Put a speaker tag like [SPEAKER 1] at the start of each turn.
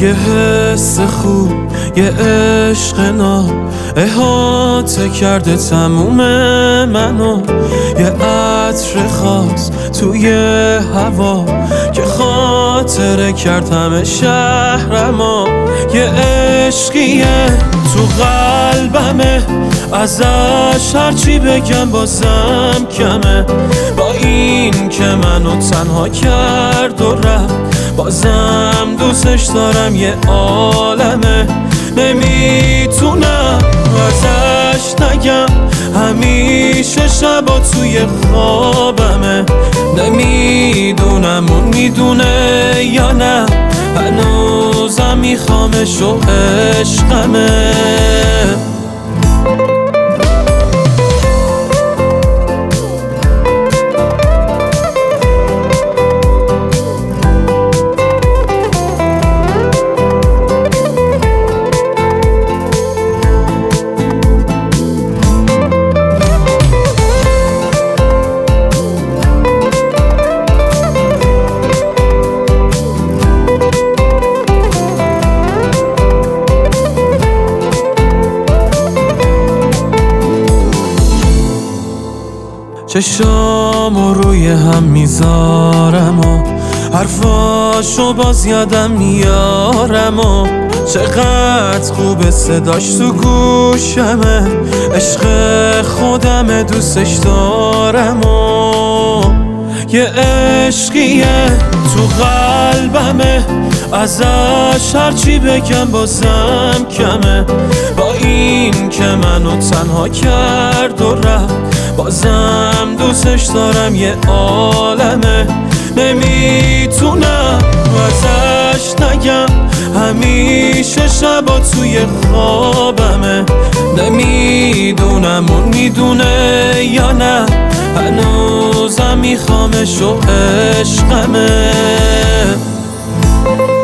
[SPEAKER 1] یه حس خوب، یه عشق ناب احاطه کرده تموم منو. یه عطر خاص توی هوا که خاطره کرد همه شهرما. یه عشقیه تو قلبمه، ازش هرچی بگم بازم کمه. با این که منو تنها کرد و رفت، بازم دوستش دارم، یه عالمه. نمیتونم ازش نگم، همیشه شبا توی خوابمه. نمیدونم اون میدونه یا نه، هنوزم میخوامش و عشقمه. چشامو روی هم میذارم و حرفاشو باز یادم میارم و چقدر خوبه صداش تو گوشمه. عشق خودمه دوستش دارم و یه عشقیه تو قلبمه، ازش هرچی بگم بازم کمه. با این که منو تنها کرد و رفت، بازم دوستش دارم، یه عالمه. نمیتونم ازش نگم، همیشه شبا توی خوابمه. نمیدونم اون میدونه یا نه، هنوزم میخوامش و عشقمه.